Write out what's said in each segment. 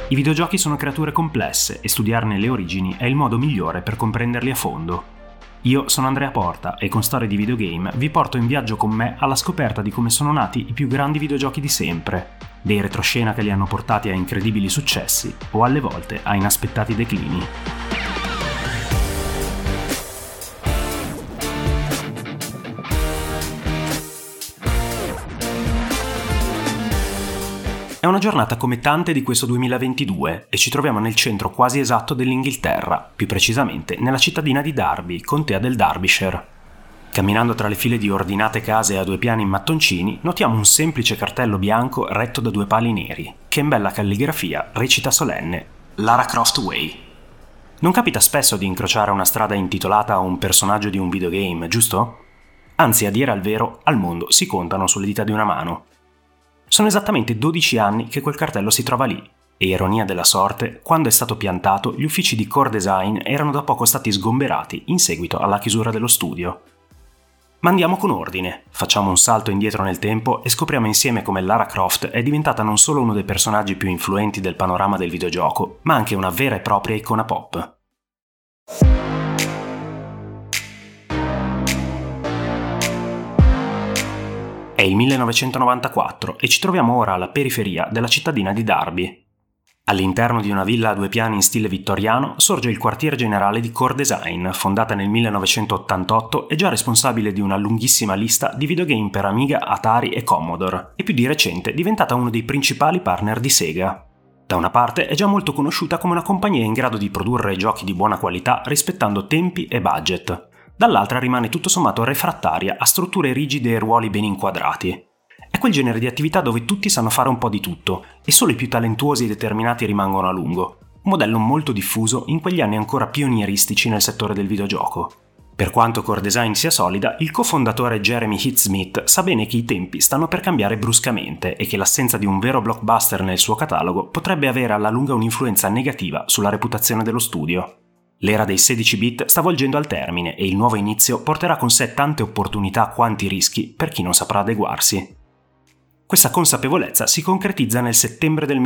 I videogiochi sono creature complesse e studiarne le origini è il modo migliore per comprenderli a fondo. Io sono Andrea Porta e con Storie di Videogame vi porto in viaggio con me alla scoperta di come sono nati i più grandi videogiochi di sempre, dei retroscena che li hanno portati a incredibili successi o alle volte a inaspettati declini. È una giornata come tante di questo 2022 e ci troviamo nel centro quasi esatto dell'Inghilterra, più precisamente nella cittadina di Derby, contea del Derbyshire. Camminando tra le file di ordinate case a due piani in mattoncini, notiamo un semplice cartello bianco retto da due pali neri, che in bella calligrafia recita solenne Lara Croft Way. Non capita spesso di incrociare una strada intitolata a un personaggio di un videogame, giusto? Anzi, a dire al vero, al mondo si contano sulle dita di una mano. Sono esattamente 12 anni che quel cartello si trova lì, e ironia della sorte, quando è stato piantato, gli uffici di Core Design erano da poco stati sgomberati in seguito alla chiusura dello studio. Ma andiamo con ordine, facciamo un salto indietro nel tempo e scopriamo insieme come Lara Croft è diventata non solo uno dei personaggi più influenti del panorama del videogioco, ma anche una vera e propria icona pop. È il 1994 e ci troviamo ora alla periferia della cittadina di Derby. All'interno di una villa a due piani in stile vittoriano sorge il quartier generale di Core Design, fondata nel 1988 e già responsabile di una lunghissima lista di videogame per Amiga, Atari e Commodore, e più di recente diventata uno dei principali partner di Sega. Da una parte è già molto conosciuta come una compagnia in grado di produrre giochi di buona qualità rispettando tempi e budget. Dall'altra rimane tutto sommato refrattaria a strutture rigide e ruoli ben inquadrati. È quel genere di attività dove tutti sanno fare un po' di tutto e solo i più talentuosi e determinati rimangono a lungo, un modello molto diffuso in quegli anni ancora pionieristici nel settore del videogioco. Per quanto Core Design sia solida, il cofondatore Jeremy Heath-Smith sa bene che i tempi stanno per cambiare bruscamente e che l'assenza di un vero blockbuster nel suo catalogo potrebbe avere alla lunga un'influenza negativa sulla reputazione dello studio. L'era dei 16 bit sta volgendo al termine e il nuovo inizio porterà con sé tante opportunità quanti rischi per chi non saprà adeguarsi. Questa consapevolezza si concretizza nel settembre del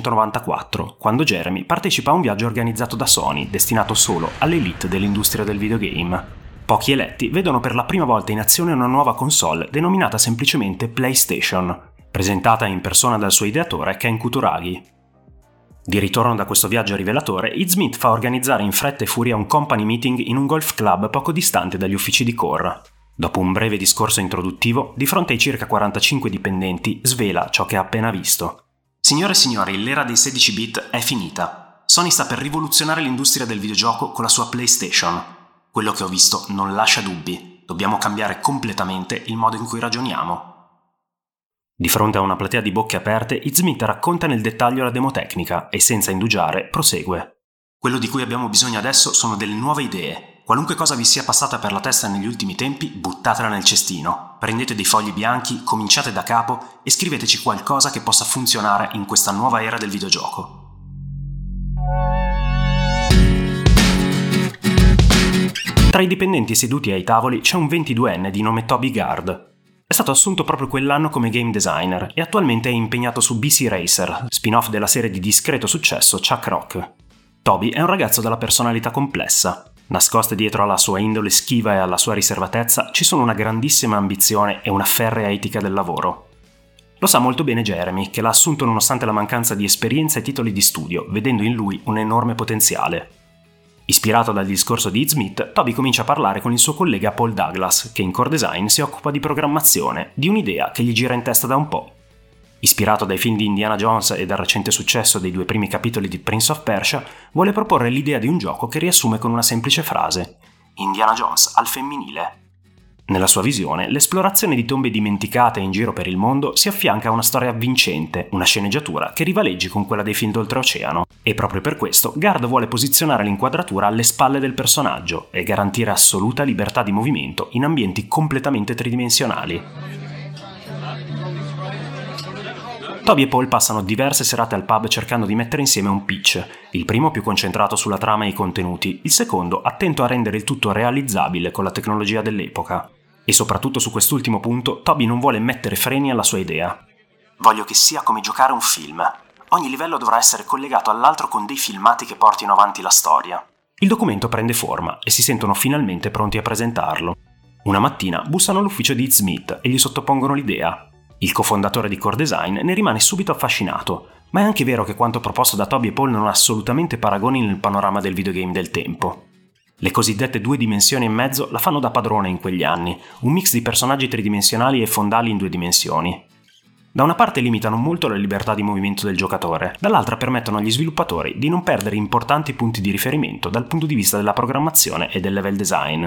1994, quando Jeremy partecipa a un viaggio organizzato da Sony, destinato solo all'elite dell'industria del videogame. Pochi eletti vedono per la prima volta in azione una nuova console denominata semplicemente PlayStation, presentata in persona dal suo ideatore Ken Kutaragi. Di ritorno da questo viaggio rivelatore, Heath-Smith fa organizzare in fretta e furia un company meeting in un golf club poco distante dagli uffici di Core. Dopo un breve discorso introduttivo, di fronte ai circa 45 dipendenti, svela ciò che ha appena visto. Signore e signori, l'era dei 16 bit è finita. Sony sta per rivoluzionare l'industria del videogioco con la sua PlayStation. Quello che ho visto non lascia dubbi. Dobbiamo cambiare completamente il modo in cui ragioniamo. Di fronte a una platea di bocche aperte, Heath-Smith racconta nel dettaglio la demo tecnica e senza indugiare prosegue. Quello di cui abbiamo bisogno adesso sono delle nuove idee. Qualunque cosa vi sia passata per la testa negli ultimi tempi, buttatela nel cestino. Prendete dei fogli bianchi, cominciate da capo e scriveteci qualcosa che possa funzionare in questa nuova era del videogioco. Tra i dipendenti seduti ai tavoli c'è un 22enne di nome Toby Gard. È stato assunto proprio quell'anno come game designer e attualmente è impegnato su BC Racer, spin-off della serie di discreto successo Chuck Rock. Toby è un ragazzo dalla personalità complessa. Nascoste dietro alla sua indole schiva e alla sua riservatezza ci sono una grandissima ambizione e una ferrea etica del lavoro. Lo sa molto bene Jeremy, che l'ha assunto nonostante la mancanza di esperienza e titoli di studio, vedendo in lui un enorme potenziale. Ispirato dal discorso di Heath-Smith, Toby comincia a parlare con il suo collega Paul Douglas, che in Core Design si occupa di programmazione, di un'idea che gli gira in testa da un po'. Ispirato dai film di Indiana Jones e dal recente successo dei 2 primi capitoli di Prince of Persia, vuole proporre l'idea di un gioco che riassume con una semplice frase: Indiana Jones al femminile. Nella sua visione, l'esplorazione di tombe dimenticate in giro per il mondo si affianca a una storia avvincente, una sceneggiatura che rivaleggi con quella dei film d'oltreoceano. E proprio per questo, Gard vuole posizionare l'inquadratura alle spalle del personaggio e garantire assoluta libertà di movimento in ambienti completamente tridimensionali. Toby e Paul passano diverse serate al pub cercando di mettere insieme un pitch, il primo più concentrato sulla trama e i contenuti, il secondo attento a rendere il tutto realizzabile con la tecnologia dell'epoca. E soprattutto su quest'ultimo punto, Toby non vuole mettere freni alla sua idea. Voglio che sia come giocare un film. ogni livello dovrà essere collegato all'altro con dei filmati che portino avanti la storia. Il documento prende forma e si sentono finalmente pronti a presentarlo. Una mattina bussano all'ufficio di Smith e gli sottopongono l'idea. Il cofondatore di Core Design ne rimane subito affascinato, ma è anche vero che quanto proposto da Toby e Paul non ha assolutamente paragoni nel panorama del videogame del tempo. Le cosiddette 2 dimensioni e mezzo la fanno da padrone in quegli anni, un mix di personaggi tridimensionali e fondali in 2 dimensioni. Da una parte limitano molto la libertà di movimento del giocatore, dall'altra permettono agli sviluppatori di non perdere importanti punti di riferimento dal punto di vista della programmazione e del level design.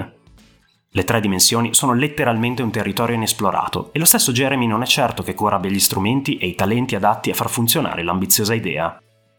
Le 3 dimensioni sono letteralmente un territorio inesplorato e lo stesso Jeremy non è certo che Core abbia gli strumenti e i talenti adatti a far funzionare l'ambiziosa idea.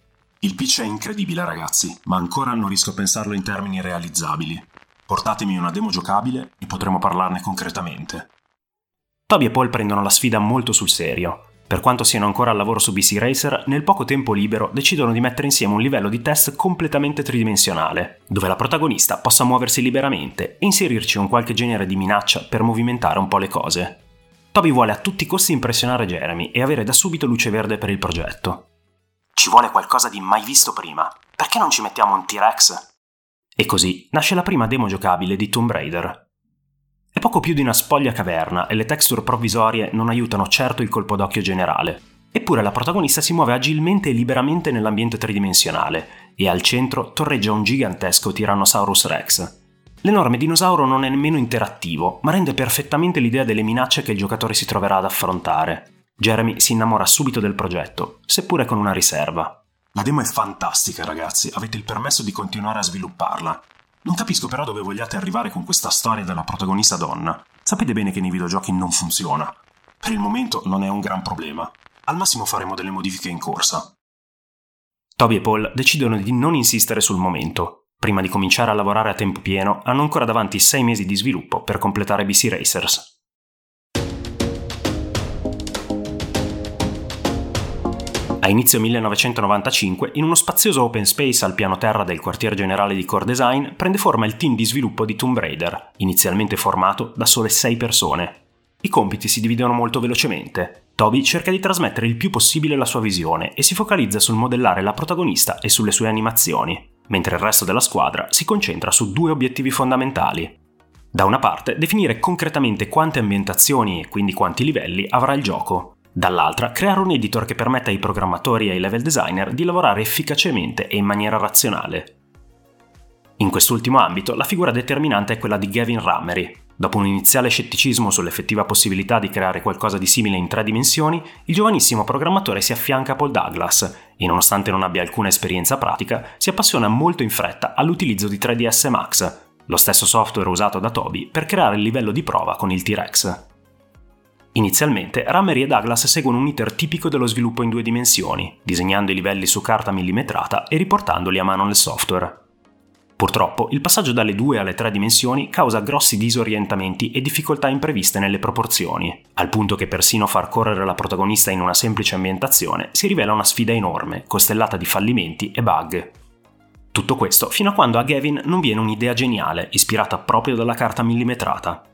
Il pitch è incredibile, ragazzi, ma ancora non riesco a pensarlo in termini realizzabili. Portatemi una demo giocabile e potremo parlarne concretamente. Toby e Paul prendono la sfida molto sul serio. Per quanto siano ancora al lavoro su BC Racer, nel poco tempo libero decidono di mettere insieme un livello di test completamente tridimensionale, dove la protagonista possa muoversi liberamente e inserirci un qualche genere di minaccia per movimentare un po' le cose. Toby vuole a tutti i costi impressionare Jeremy e avere da subito luce verde per il progetto. Ci vuole qualcosa di mai visto prima. Perché non ci mettiamo un T-Rex? E così nasce la prima demo giocabile di Tomb Raider. È poco più di una spoglia caverna e le texture provvisorie non aiutano certo il colpo d'occhio generale. Eppure la protagonista si muove agilmente e liberamente nell'ambiente tridimensionale e al centro torreggia un gigantesco Tyrannosaurus Rex. L'enorme dinosauro non è nemmeno interattivo, ma rende perfettamente l'idea delle minacce che il giocatore si troverà ad affrontare. Jeremy si innamora subito del progetto, seppure con una riserva. La demo è fantastica, ragazzi, avete il permesso di continuare a svilupparla. Non capisco però dove vogliate arrivare con questa storia della protagonista donna. Sapete bene che nei videogiochi non funziona. Per il momento non è un gran problema. Al massimo faremo delle modifiche in corsa. Toby e Paul decidono di non insistere sul momento. Prima di cominciare a lavorare a tempo pieno, hanno ancora davanti 6 mesi di sviluppo per completare BC Racers. A inizio 1995, in uno spazioso open space al piano terra del quartier generale di Core Design, prende forma il team di sviluppo di Tomb Raider, inizialmente formato da sole 6 persone. I compiti si dividono molto velocemente. Toby cerca di trasmettere il più possibile la sua visione e si focalizza sul modellare la protagonista e sulle sue animazioni, mentre il resto della squadra si concentra su 2 obiettivi fondamentali. Da una parte, definire concretamente quante ambientazioni e quindi quanti livelli avrà il gioco. Dall'altra, creare un editor che permetta ai programmatori e ai level designer di lavorare efficacemente e in maniera razionale. In quest'ultimo ambito, la figura determinante è quella di Gavin Ramery. Dopo un iniziale scetticismo sull'effettiva possibilità di creare qualcosa di simile in 3 dimensioni, il giovanissimo programmatore si affianca a Paul Douglas e, nonostante non abbia alcuna esperienza pratica, si appassiona molto in fretta all'utilizzo di 3ds Max, lo stesso software usato da Toby per creare il livello di prova con il T-Rex. Inizialmente, Ramery e Douglas seguono un iter tipico dello sviluppo in 2 dimensioni, disegnando i livelli su carta millimetrata e riportandoli a mano nel software. Purtroppo, il passaggio dalle 2 alle 3 dimensioni causa grossi disorientamenti e difficoltà impreviste nelle proporzioni, al punto che persino far correre la protagonista in una semplice ambientazione si rivela una sfida enorme, costellata di fallimenti e bug. Tutto questo fino a quando a Gavin non viene un'idea geniale, ispirata proprio dalla carta millimetrata.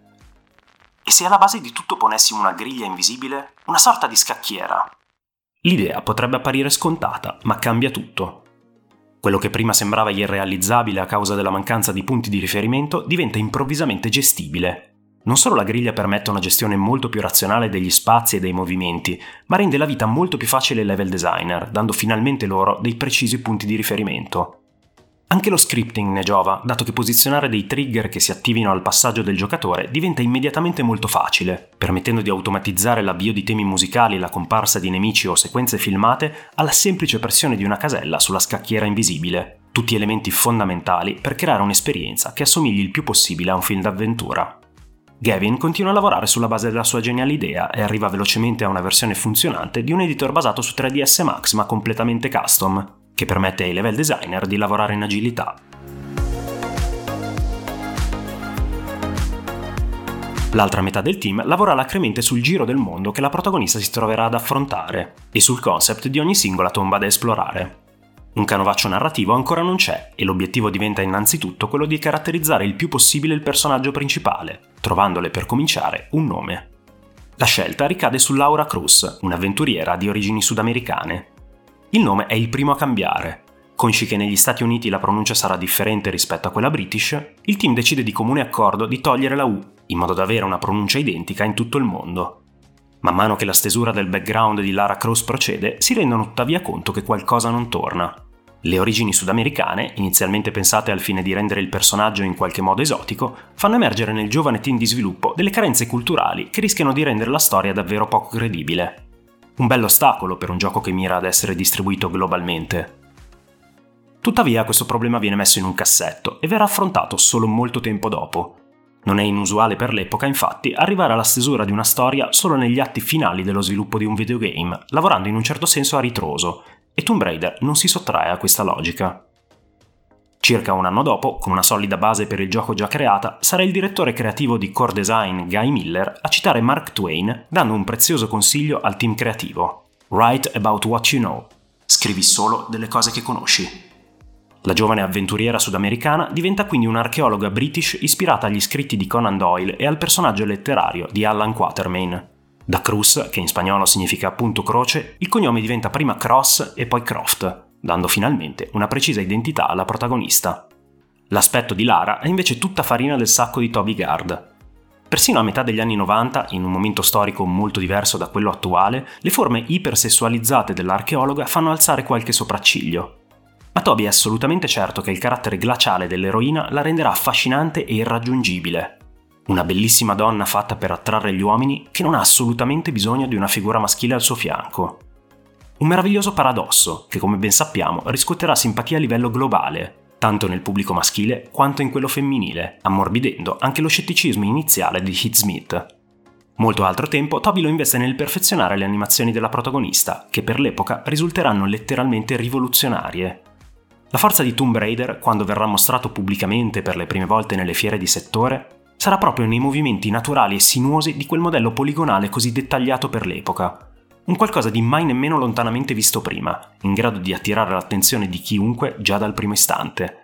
E se alla base di tutto ponessimo una griglia invisibile? Una sorta di scacchiera? L'idea potrebbe apparire scontata, ma cambia tutto. Quello che prima sembrava irrealizzabile a causa della mancanza di punti di riferimento diventa improvvisamente gestibile. Non solo la griglia permette una gestione molto più razionale degli spazi e dei movimenti, ma rende la vita molto più facile ai level designer, dando finalmente loro dei precisi punti di riferimento. Anche lo scripting ne giova, dato che posizionare dei trigger che si attivino al passaggio del giocatore diventa immediatamente molto facile, permettendo di automatizzare l'avvio di temi musicali e la comparsa di nemici o sequenze filmate alla semplice pressione di una casella sulla scacchiera invisibile, tutti elementi fondamentali per creare un'esperienza che assomigli il più possibile a un film d'avventura. Gavin continua a lavorare sulla base della sua geniale idea e arriva velocemente a una versione funzionante di un editor basato su 3ds Max ma completamente custom, che permette ai level designer di lavorare in agilità. L'altra metà del team lavora alacremente sul giro del mondo che la protagonista si troverà ad affrontare e sul concept di ogni singola tomba da esplorare. Un canovaccio narrativo ancora non c'è e l'obiettivo diventa innanzitutto quello di caratterizzare il più possibile il personaggio principale, trovandole per cominciare un nome. La scelta ricade su Laura Cruz, un'avventuriera di origini sudamericane. Il nome è il primo a cambiare. Consci che negli Stati Uniti la pronuncia sarà differente rispetto a quella british, il team decide di comune accordo di togliere la U, in modo da avere una pronuncia identica in tutto il mondo. Man mano che la stesura del background di Lara Croft procede, si rendono tuttavia conto che qualcosa non torna. Le origini sudamericane, inizialmente pensate al fine di rendere il personaggio in qualche modo esotico, fanno emergere nel giovane team di sviluppo delle carenze culturali che rischiano di rendere la storia davvero poco credibile. Un bello ostacolo per un gioco che mira ad essere distribuito globalmente. Tuttavia questo problema viene messo in un cassetto e verrà affrontato solo molto tempo dopo. Non è inusuale per l'epoca, infatti, arrivare alla stesura di una storia solo negli atti finali dello sviluppo di un videogame, lavorando in un certo senso a ritroso, e Tomb Raider non si sottrae a questa logica. Circa un anno dopo, con una solida base per il gioco già creata, sarà il direttore creativo di Core Design, Guy Miller, a citare Mark Twain, dando un prezioso consiglio al team creativo. Write about what you know. Scrivi solo delle cose che conosci. La giovane avventuriera sudamericana diventa quindi un'archeologa british ispirata agli scritti di Conan Doyle e al personaggio letterario di Allan Quatermain. Da Cruz, che in spagnolo significa appunto croce, il cognome diventa prima Cross e poi Croft, dando finalmente una precisa identità alla protagonista. L'aspetto di Lara è invece tutta farina del sacco di Toby Gard. Persino a metà degli anni 90, in un momento storico molto diverso da quello attuale, le forme ipersessualizzate dell'archeologa fanno alzare qualche sopracciglio. Ma Toby è assolutamente certo che il carattere glaciale dell'eroina la renderà affascinante e irraggiungibile. Una bellissima donna fatta per attrarre gli uomini che non ha assolutamente bisogno di una figura maschile al suo fianco. Un meraviglioso paradosso che, come ben sappiamo, riscuoterà simpatia a livello globale, tanto nel pubblico maschile quanto in quello femminile, ammorbidendo anche lo scetticismo iniziale di Heath Smith. Molto altro tempo Toby lo investe nel perfezionare le animazioni della protagonista, che per l'epoca risulteranno letteralmente rivoluzionarie. La forza di Tomb Raider, quando verrà mostrato pubblicamente per le prime volte nelle fiere di settore, sarà proprio nei movimenti naturali e sinuosi di quel modello poligonale così dettagliato per l'epoca. Un qualcosa di mai nemmeno lontanamente visto prima, in grado di attirare l'attenzione di chiunque già dal primo istante.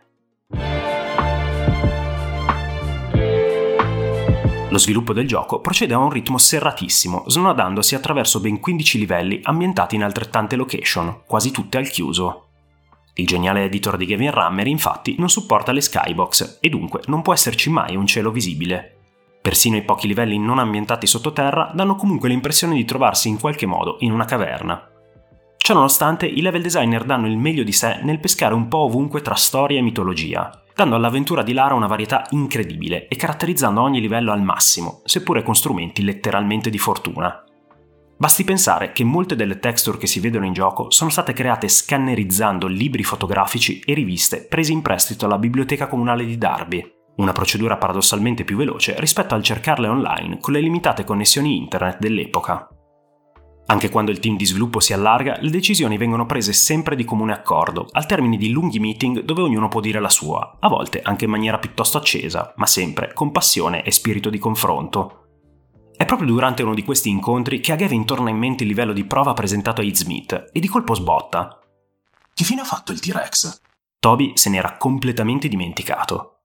Lo sviluppo del gioco procede a un ritmo serratissimo, snodandosi attraverso ben 15 livelli ambientati in altrettante location, quasi tutte al chiuso. Il geniale editor di Gavin Rammer infatti non supporta le skybox e dunque non può esserci mai un cielo visibile. Persino i pochi livelli non ambientati sottoterra danno comunque l'impressione di trovarsi in qualche modo in una caverna. Ciononostante, i level designer danno il meglio di sé nel pescare un po' ovunque tra storia e mitologia, dando all'avventura di Lara una varietà incredibile e caratterizzando ogni livello al massimo, seppure con strumenti letteralmente di fortuna. Basti pensare che molte delle texture che si vedono in gioco sono state create scannerizzando libri fotografici e riviste presi in prestito alla biblioteca comunale di Derby, una procedura paradossalmente più veloce rispetto al cercarle online con le limitate connessioni internet dell'epoca. Anche quando il team di sviluppo si allarga, le decisioni vengono prese sempre di comune accordo, al termine di lunghi meeting dove ognuno può dire la sua, a volte anche in maniera piuttosto accesa, ma sempre con passione e spirito di confronto. È proprio durante uno di questi incontri che a Gavin torna in mente il livello di prova presentato a Heath Smith e di colpo sbotta. Che fine ha fatto il T-Rex? Toby se n'era completamente dimenticato.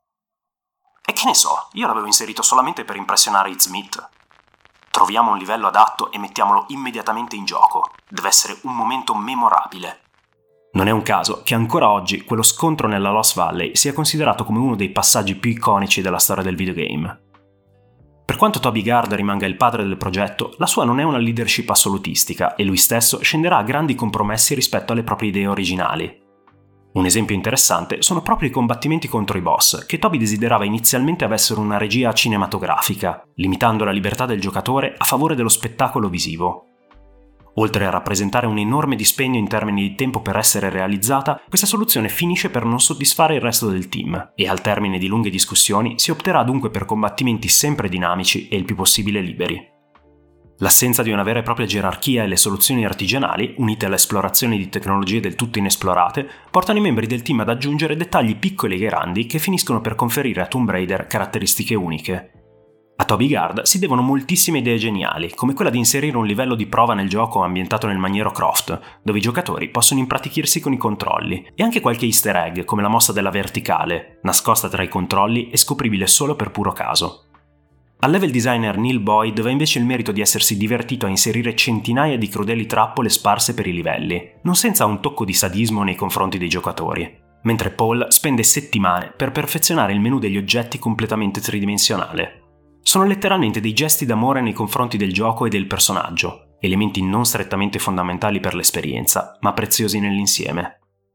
E che ne so, io l'avevo inserito solamente per impressionare Heath Smith. Troviamo un livello adatto e mettiamolo immediatamente in gioco. Deve essere un momento memorabile. Non è un caso che ancora oggi quello scontro nella Lost Valley sia considerato come uno dei passaggi più iconici della storia del videogame. Per quanto Toby Gard rimanga il padre del progetto, la sua non è una leadership assolutistica e lui stesso scenderà a grandi compromessi rispetto alle proprie idee originali. Un esempio interessante sono proprio i combattimenti contro i boss, che Toby desiderava inizialmente avessero una regia cinematografica, limitando la libertà del giocatore a favore dello spettacolo visivo. Oltre a rappresentare un enorme dispendio in termini di tempo per essere realizzata, questa soluzione finisce per non soddisfare il resto del team, e al termine di lunghe discussioni si opterà dunque per combattimenti sempre dinamici e il più possibile liberi. L'assenza di una vera e propria gerarchia e le soluzioni artigianali, unite all'esplorazione di tecnologie del tutto inesplorate, portano i membri del team ad aggiungere dettagli piccoli e grandi che finiscono per conferire a Tomb Raider caratteristiche uniche. A Toby Gard si devono moltissime idee geniali, come quella di inserire un livello di prova nel gioco ambientato nel maniero Croft, dove i giocatori possono impratichirsi con i controlli, e anche qualche easter egg, come la mossa della verticale, nascosta tra i controlli e scopribile solo per puro caso. Al level designer Neil Boyd va invece il merito di essersi divertito a inserire centinaia di crudeli trappole sparse per i livelli, non senza un tocco di sadismo nei confronti dei giocatori, mentre Paul spende settimane per perfezionare il menu degli oggetti completamente tridimensionale. Sono letteralmente dei gesti d'amore nei confronti del gioco e del personaggio, elementi non strettamente fondamentali per l'esperienza, ma preziosi nell'insieme.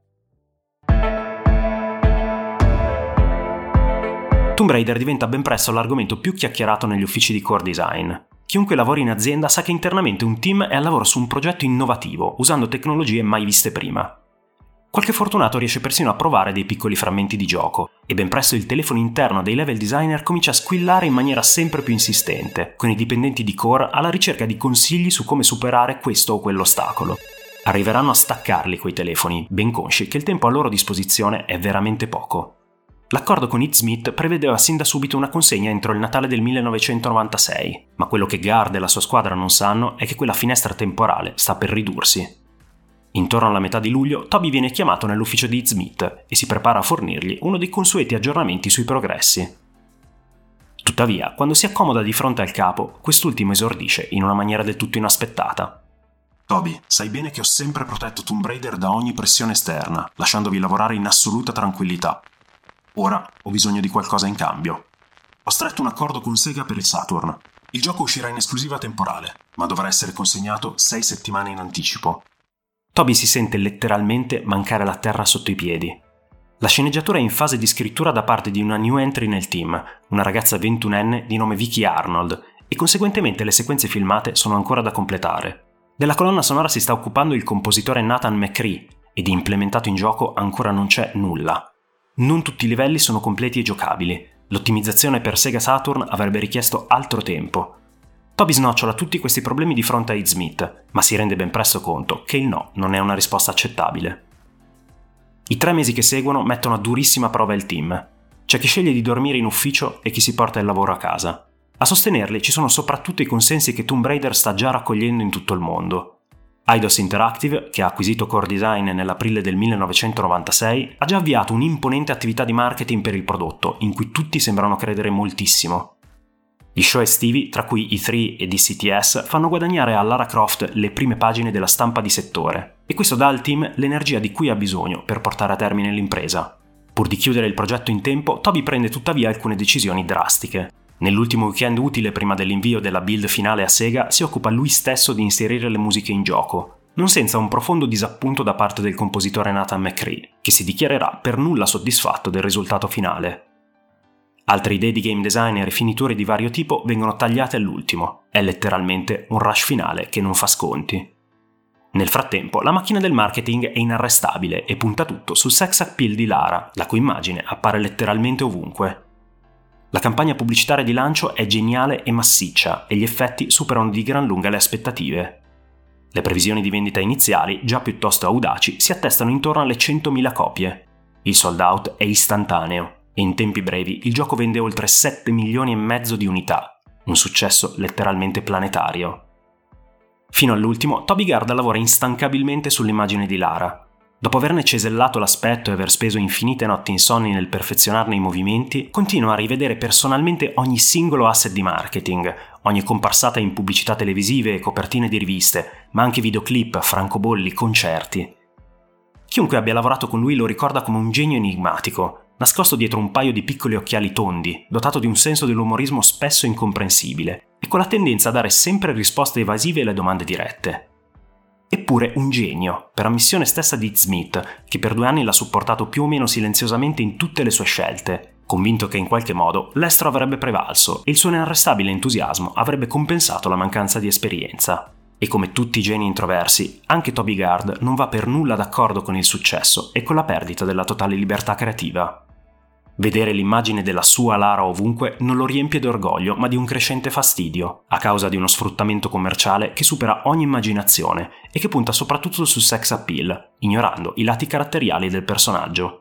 Tomb Raider diventa ben presto l'argomento più chiacchierato negli uffici di core design. Chiunque lavori in azienda sa che internamente un team è al lavoro su un progetto innovativo, usando tecnologie mai viste prima. Qualche fortunato riesce persino a provare dei piccoli frammenti di gioco, e ben presto il telefono interno dei level designer comincia a squillare in maniera sempre più insistente, con i dipendenti di core alla ricerca di consigli su come superare questo o quell'ostacolo. Arriveranno a staccarli quei telefoni, ben consci che il tempo a loro disposizione è veramente poco. L'accordo con Smith prevedeva sin da subito una consegna entro il Natale del 1996, ma quello che Guard e la sua squadra non sanno è che quella finestra temporale sta per ridursi. Intorno alla metà di luglio, Toby viene chiamato nell'ufficio di Smith e si prepara a fornirgli uno dei consueti aggiornamenti sui progressi. Tuttavia, quando si accomoda di fronte al capo, quest'ultimo esordisce in una maniera del tutto inaspettata. Toby, sai bene che ho sempre protetto Tomb Raider da ogni pressione esterna, lasciandovi lavorare in assoluta tranquillità. Ora ho bisogno di qualcosa in cambio. Ho stretto un accordo con Sega per il Saturn. Il gioco uscirà in esclusiva temporale, ma dovrà essere consegnato 6 settimane in anticipo. Toby si sente letteralmente mancare la terra sotto i piedi. La sceneggiatura è in fase di scrittura da parte di una new entry nel team, una ragazza 21enne di nome Vicky Arnold, e conseguentemente le sequenze filmate sono ancora da completare. Della colonna sonora si sta occupando il compositore Nathan McCree, e di implementato in gioco ancora non c'è nulla. Non tutti i livelli sono completi e giocabili. L'ottimizzazione per Sega Saturn avrebbe richiesto altro tempo. Toby snocciola tutti questi problemi di fronte a Smith, ma si rende ben presto conto che il no non è una risposta accettabile. I 3 mesi che seguono mettono a durissima prova il team. C'è chi sceglie di dormire in ufficio e chi si porta il lavoro a casa. A sostenerli ci sono soprattutto i consensi che Tomb Raider sta già raccogliendo in tutto il mondo. Eidos Interactive, che ha acquisito Core Design nell'aprile del 1996, ha già avviato un'imponente attività di marketing per il prodotto, in cui tutti sembrano credere moltissimo. Gli show estivi, tra cui E3 e DCTS, fanno guadagnare a Lara Croft le prime pagine della stampa di settore, e questo dà al team l'energia di cui ha bisogno per portare a termine l'impresa. Pur di chiudere il progetto in tempo, Toby prende tuttavia alcune decisioni drastiche. Nell'ultimo weekend utile prima dell'invio della build finale a Sega si occupa lui stesso di inserire le musiche in gioco, non senza un profondo disappunto da parte del compositore Nathan McCree, che si dichiarerà per nulla soddisfatto del risultato finale. Altre idee di game designer e finiture di vario tipo vengono tagliate all'ultimo, è letteralmente un rush finale che non fa sconti. Nel frattempo la macchina del marketing è inarrestabile e punta tutto sul sex appeal di Lara, la cui immagine appare letteralmente ovunque. La campagna pubblicitaria di lancio è geniale e massiccia e gli effetti superano di gran lunga le aspettative. Le previsioni di vendita iniziali, già piuttosto audaci, si attestano intorno alle 100.000 copie. Il sold out è istantaneo e in tempi brevi il gioco vende oltre 7 milioni e mezzo di unità, un successo letteralmente planetario. Fino all'ultimo, Toby Gard lavora instancabilmente sull'immagine di Lara. Dopo averne cesellato l'aspetto e aver speso infinite notti insonni nel perfezionarne i movimenti, continua a rivedere personalmente ogni singolo asset di marketing, ogni comparsata in pubblicità televisive e copertine di riviste, ma anche videoclip, francobolli, concerti. Chiunque abbia lavorato con lui lo ricorda come un genio enigmatico, nascosto dietro un paio di piccoli occhiali tondi, dotato di un senso dell'umorismo spesso incomprensibile, e con la tendenza a dare sempre risposte evasive alle domande dirette. Eppure un genio, per ammissione stessa di Smith, che per 2 anni l'ha supportato più o meno silenziosamente in tutte le sue scelte, convinto che in qualche modo l'estro avrebbe prevalso e il suo inarrestabile entusiasmo avrebbe compensato la mancanza di esperienza. E come tutti i geni introversi, anche Toby Gard non va per nulla d'accordo con il successo e con la perdita della totale libertà creativa. Vedere l'immagine della sua Lara ovunque non lo riempie d'orgoglio, ma di un crescente fastidio, a causa di uno sfruttamento commerciale che supera ogni immaginazione e che punta soprattutto sul sex appeal, ignorando i lati caratteriali del personaggio.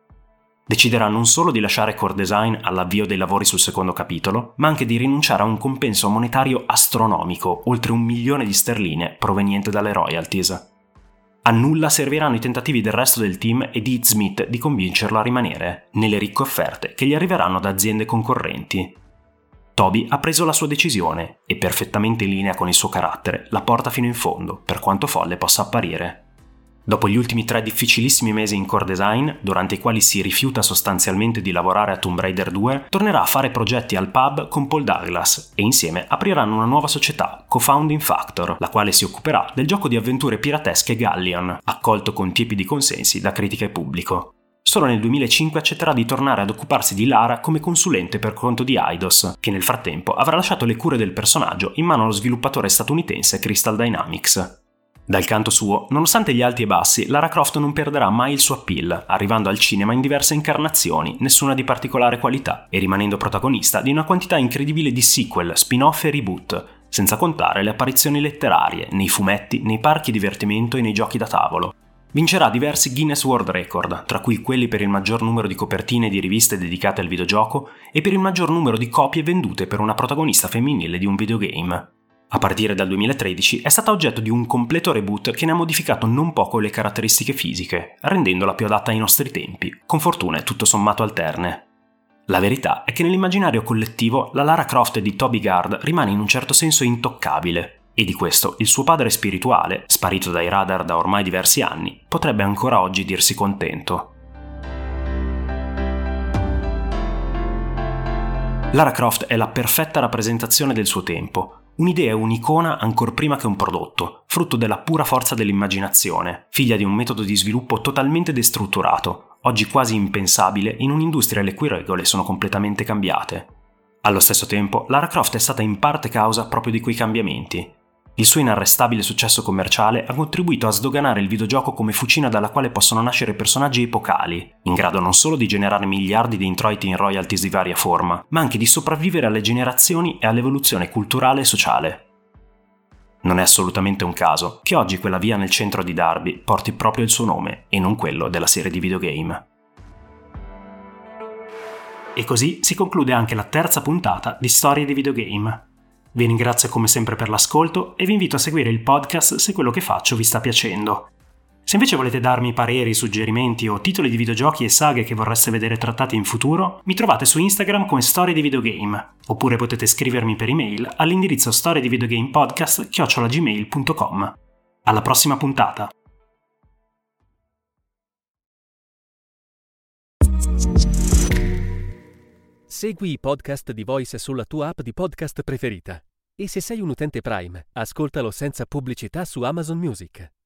Deciderà non solo di lasciare core design all'avvio dei lavori sul secondo capitolo, ma anche di rinunciare a un compenso monetario astronomico, oltre 1 milione di sterline proveniente dalle royalties. A nulla serviranno i tentativi del resto del team e di Smith di convincerlo a rimanere, nelle ricche offerte che gli arriveranno da aziende concorrenti. Toby ha preso la sua decisione e, perfettamente in linea con il suo carattere, la porta fino in fondo, per quanto folle possa apparire. Dopo gli ultimi 3 difficilissimi mesi in core design, durante i quali si rifiuta sostanzialmente di lavorare a Tomb Raider 2, tornerà a fare progetti al pub con Paul Douglas e insieme apriranno una nuova società, Co-Founding Factor, la quale si occuperà del gioco di avventure piratesche Galleon, accolto con tiepidi consensi da critica e pubblico. Solo nel 2005 accetterà di tornare ad occuparsi di Lara come consulente per conto di Eidos, che nel frattempo avrà lasciato le cure del personaggio in mano allo sviluppatore statunitense Crystal Dynamics. Dal canto suo, nonostante gli alti e bassi, Lara Croft non perderà mai il suo appeal, arrivando al cinema in diverse incarnazioni, nessuna di particolare qualità, e rimanendo protagonista di una quantità incredibile di sequel, spin-off e reboot, senza contare le apparizioni letterarie, nei fumetti, nei parchi divertimento e nei giochi da tavolo. Vincerà diversi Guinness World Record, tra cui quelli per il maggior numero di copertine di riviste dedicate al videogioco e per il maggior numero di copie vendute per una protagonista femminile di un videogame. A partire dal 2013 è stata oggetto di un completo reboot che ne ha modificato non poco le caratteristiche fisiche, rendendola più adatta ai nostri tempi, con fortune tutto sommato alterne. La verità è che nell'immaginario collettivo la Lara Croft di Toby Gard rimane in un certo senso intoccabile, e di questo il suo padre spirituale, sparito dai radar da ormai diversi anni, potrebbe ancora oggi dirsi contento. Lara Croft è la perfetta rappresentazione del suo tempo, un'idea e un'icona ancor prima che un prodotto, frutto della pura forza dell'immaginazione, figlia di un metodo di sviluppo totalmente destrutturato, oggi quasi impensabile in un'industria le cui regole sono completamente cambiate. Allo stesso tempo, Lara Croft è stata in parte causa proprio di quei cambiamenti. Il suo inarrestabile successo commerciale ha contribuito a sdoganare il videogioco come fucina dalla quale possono nascere personaggi epocali, in grado non solo di generare miliardi di introiti in royalties di varia forma, ma anche di sopravvivere alle generazioni e all'evoluzione culturale e sociale. Non è assolutamente un caso che oggi quella via nel centro di Derby porti proprio il suo nome e non quello della serie di videogame. E così si conclude anche la 3ª puntata di Storie di Videogame. Vi ringrazio come sempre per l'ascolto e vi invito a seguire il podcast se quello che faccio vi sta piacendo. Se invece volete darmi pareri, suggerimenti o titoli di videogiochi e saghe che vorreste vedere trattati in futuro, mi trovate su Instagram come Storie di Videogame, oppure potete scrivermi per email all'indirizzo storiedivideogamepodcast@gmail.com. Alla prossima puntata! Segui i podcast di Voice sulla tua app di podcast preferita. E se sei un utente Prime, ascoltalo senza pubblicità su Amazon Music.